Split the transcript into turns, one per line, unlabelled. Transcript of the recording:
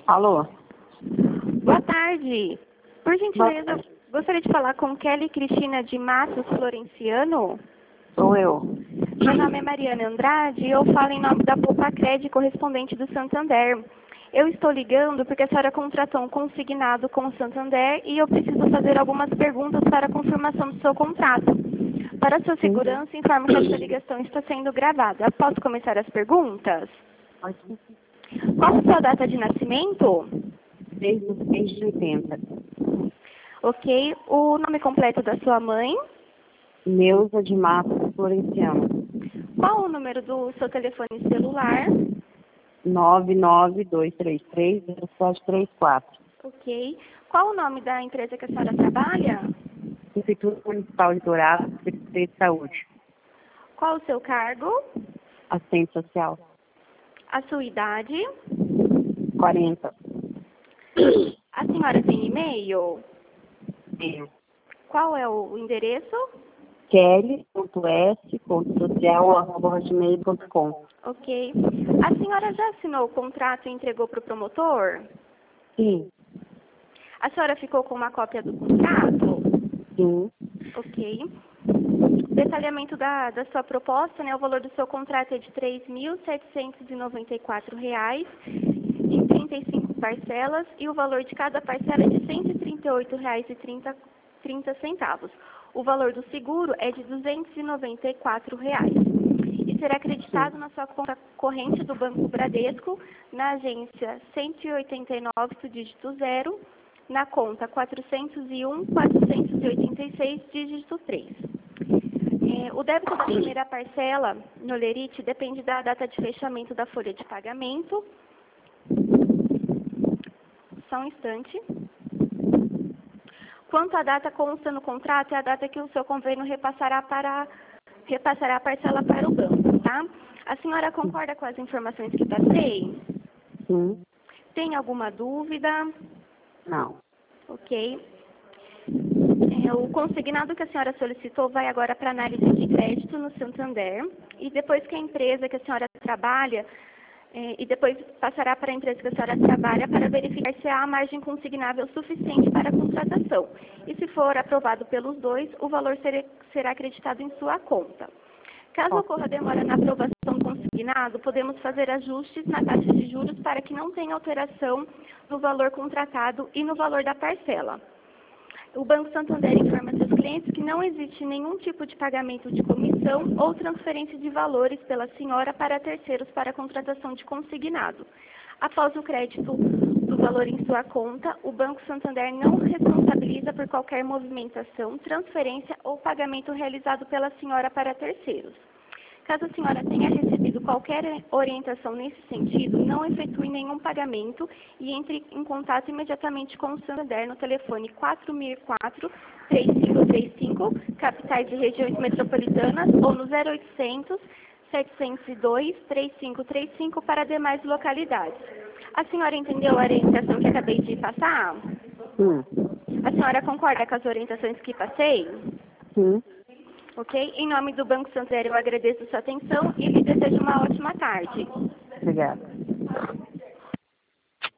Alô?
Boa tarde. Por
Boa
gentileza,
tarde.
gostaria de falar com Kelly Cristina de Matos Florenciano.
Sou eu.
Meu nome é Mariana Andrade e eu falo em nome da Poupa-Cred, correspondente do Santander. Eu estou ligando porque a senhora contratou um consignado com o Santander e eu preciso fazer algumas perguntas para a confirmação do seu contrato. Para sua segurança, informo que essa ligação está sendo gravada. Posso começar as perguntas?
Pode ser.
Qual a sua data de nascimento?
Desde os 80.
Ok. O nome completo da sua mãe?
Neuza de Matos Florenciano.
Qual o número do seu telefone celular?
992330734.
Ok. Qual o nome da empresa que a senhora trabalha?
Instituto Municipal de Dourados, Secretaria de Saúde.
Qual o seu cargo?
Assistente social.
A sua idade?
40.
A senhora tem e-mail?
Tenho.
Qual é o endereço?
kelly.s.social@gmail.com.
Ok. A senhora já assinou o contrato e entregou para o promotor?
Sim.
A senhora ficou com uma cópia do contrato?
Sim.
Ok. Detalhamento da sua proposta, né? O valor do seu contrato é de R$ 3.794 em 35 parcelas e o valor de cada parcela é de R$ 138,30. O valor do seguro é de R$ 294 e será acreditado na sua conta corrente do Banco Bradesco, na agência 189, dígito 0, na conta 401-486, dígito 3. O débito da primeira parcela no Lerite depende da data de fechamento da folha de pagamento. Só um instante. Quanto à data consta no contrato, é a data que o seu convênio repassará a parcela para o banco, tá? A senhora concorda com as informações que passei?
Sim.
Tem alguma dúvida?
Não.
Ok. O consignado que a senhora solicitou vai agora para análise de crédito no Santander e depois que a empresa que a senhora trabalha, e depois passará para a empresa que a senhora trabalha para verificar se há margem consignável suficiente para a contratação. E se for aprovado pelos dois, o valor será acreditado em sua conta. Caso ocorra demora na aprovação do consignado, podemos fazer ajustes na taxa de juros para que não tenha alteração no valor contratado e no valor da parcela. O Banco Santander informa seus clientes que não existe nenhum tipo de pagamento de comissão ou transferência de valores pela senhora para terceiros para a contratação de consignado. Após o crédito do valor em sua conta, o Banco Santander não responsabiliza por qualquer movimentação, transferência ou pagamento realizado pela senhora para terceiros. Caso a senhora tenha recebido qualquer orientação nesse sentido, não efetue nenhum pagamento e entre em contato imediatamente com o Santander no telefone 4004-3535, capitais e regiões metropolitanas, ou no 0800 702 3535 para demais localidades. A senhora entendeu a orientação que acabei de passar?
Sim.
A senhora concorda com as orientações que passei?
Sim.
Ok? Em nome do Banco Santander, eu agradeço a sua atenção e lhe desejo uma ótima tarde.
Obrigada.